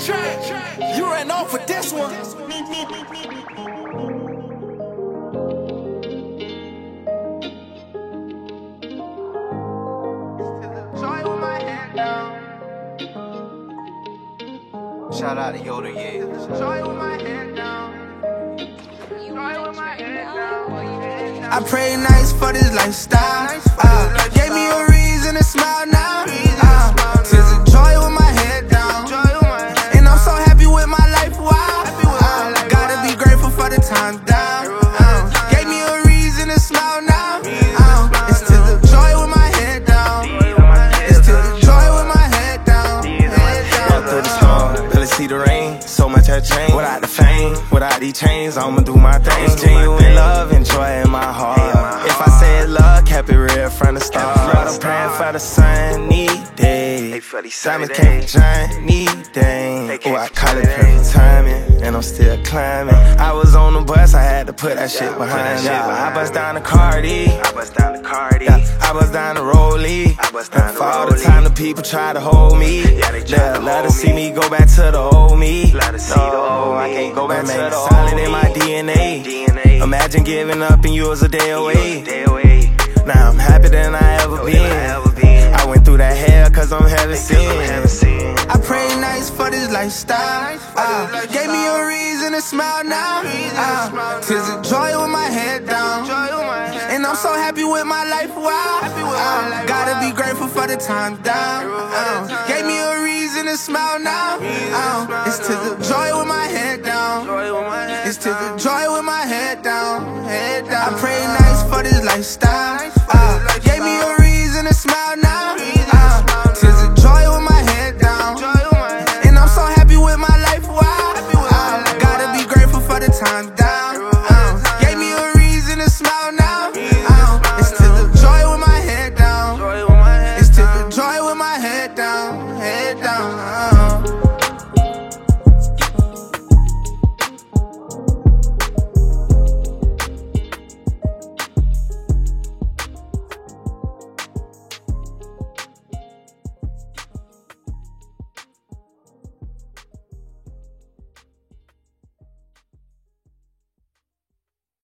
You ran off with this one. Shout out to Yoda, yeah. I pray nice for this lifestyle. Gave me a reason to smile now. Tears of joy with my head down. And I'm so happy with my life, wow. Gotta be grateful for the times down. Gave me a reason to smile now. It's to the joy with my head down. It's to the joy with my head down. Walk through the storm, really see the rain. So much has changed. Without the fame, without these chains, I'ma do my thing. It's genuine love and joy in my heart. If I said love, kept it real from the start. Lord, I'm praying for the sunny day. Diamond came from Johnny Dang. Oh, I call it perfect timing, and I'm still climbing. I was on the bus, I had to put that shit behind me. I bust down the Cardi, I bust down the Rollie. For all the time the people try to hold me, they'll let us see me go back to the old me. No, I can't go back to the old solid in my DNA. Imagine giving up and you was a day away. Now I'm happier than I ever been. I went through that hell cause I'm heaven sent. I pray nice for this lifestyle. Gave me a reason to smile now. Tears of joy with my head down. And I'm so happy with my life, wow. Gotta be grateful for the times down. Gave me a reason to smile now. It's to the joy with my head down. It's to the joy with my head down. I pray nice for this lifestyle.